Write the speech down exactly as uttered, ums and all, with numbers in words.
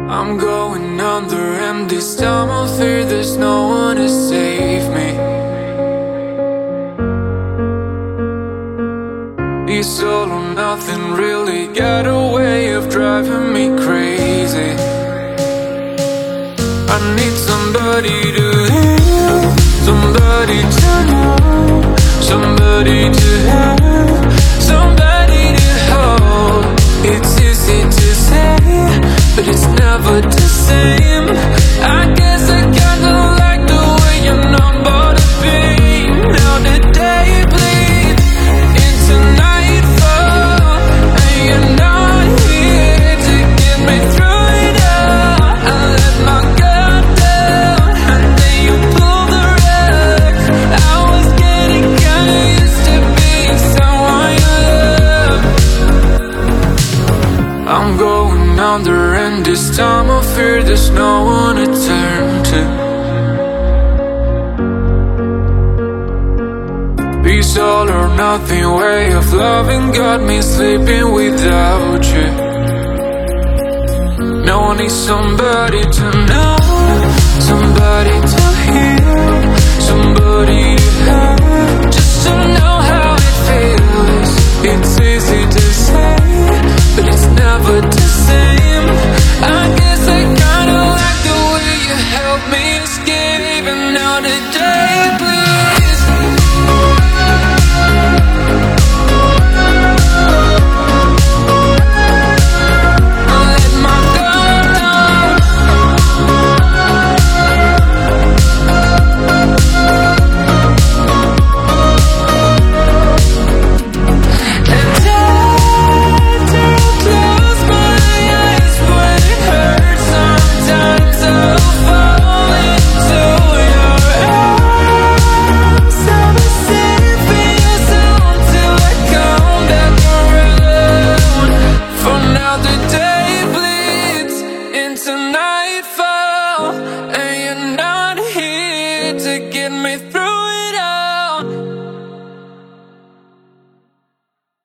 I'm going under, and this time I fear there's no one to save me. This all or nothing really got a way of driving me crazy. I need somebody to have, somebody to know, somebody to have, somebody to hold. It's easy to say, but it's never the same. I guess I kinda like the way your number to be. Now the day bleeds into nightfall, and you're not here to get me through it all. I let my guard down, and then you pulled the rug. I was getting kinda used to being someone you love. I'm going under, and this time I fear there's no one to turn to. This all or nothing way of loving got me sleeping without you. Now I need somebody to know.